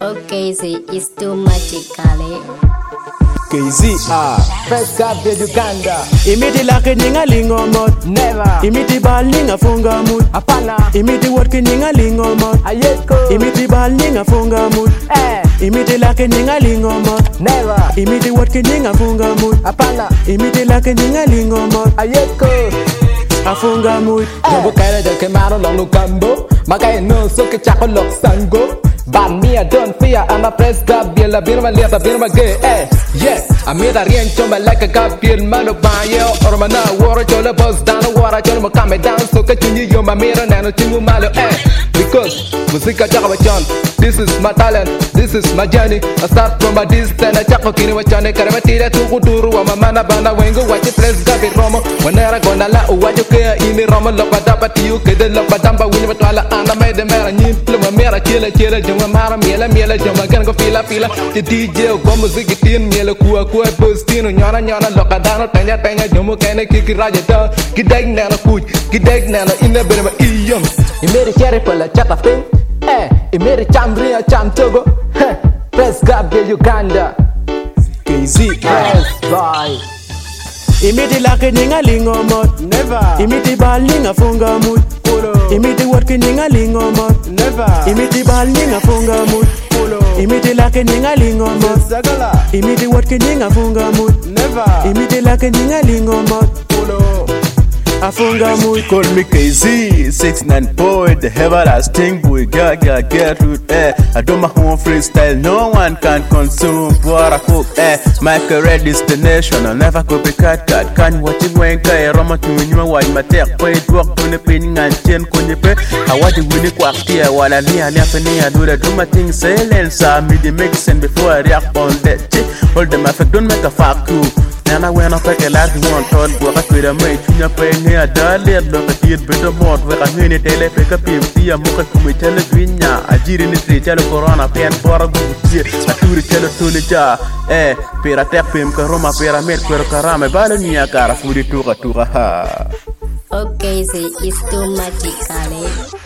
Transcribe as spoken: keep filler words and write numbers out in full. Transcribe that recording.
Okay, see, it's too magically. K Z R First up the Uganda. Imiti lake ninga lingo mot. Never. Imiti bal ninga funga mut. Apana. Imiti worki ninga lingo mot. Ayeko. Imiti bal ninga funga mut. Eh. Imiti lake ninga lingo mot. Never. Imiti worki ninga funga mut. Apana. Imiti lake ninga lingo mot. Ayeko. Afunga mut. Nobo kaira de kemaro long lukambo. Makai no so ke chako lok sango. Ban me, I don't fear, I'm a press up, bill, a bill, my lip, a bill, my gay, eh, yeah. I made a rain to my like a cup, bill, man of my year, or my now, water, to the bus down, water, to my coming down, so continue, you're my mirror, and a chingu malo, eh. Because, Musika Javajon, this is my talent, this is my journey. I start from a distance, I chako kini wachane, karamatira, to Kuduru, my mana, bana, wengo, watch it, press, gabi, romo, whenever I go, la, what you care, in the romo, look at that, you get the lock, but dumba, when you try, and I made the man, and you plum a mirror, kill a killer, Juma Mara, Miela, Miela, Juma, can go feel a feel the D J, go music, tin, Miela, Kua, Kua, Postino, Yana, Yana, Locadano, Tanya, Tanya, Jomo, can I kick it, Rajata, Kidag Nana, Puj, Kidag Nana, in the bed of Ium. He made a carry for a chat of thing, eh, he made a chambria, cham togo, eh, press Gabriel Uganda. K Z Press by. Imiti lake ninga lingo mot. Never. Imiti bal ninga funga mut. Polo. Imiti worki ninga lingo mot. Never. Imiti bal ninga funga mut. Polo. Imiti lake ninga lingo mot. Sagala. Imiti worki ninga funga mut. Never. Imiti lake ninga lingo mot. Polo. Afunga mut. Call me K Z, six nine boy, the everlasting boy, get get get root, eh. I do my home freestyle, no one can consume what I cook, eh. My career destination, I'll never copycat, cat, can watch it when I roma to me, my wife, my tech, pay work to the pinning and chain, can you pay? I want to win it quack here, while I near happening, I do the do my things, silence, I me the medicine before I react on that chick. Hold them up, don't make a fuck too. And I went up like a lot of one thought, go up with a mate, in your pain here, darling, look at it, bit of more, where I mean it, I pick up him, see a mocha to me, tell a green, I did in the street, tell a corona, pen for a good year, I do the tell a tulija, eh, pera tap him, Karoma, pyramid, Karama, Balania, Cara, food to a to a ha. Okay, see, it's too magically.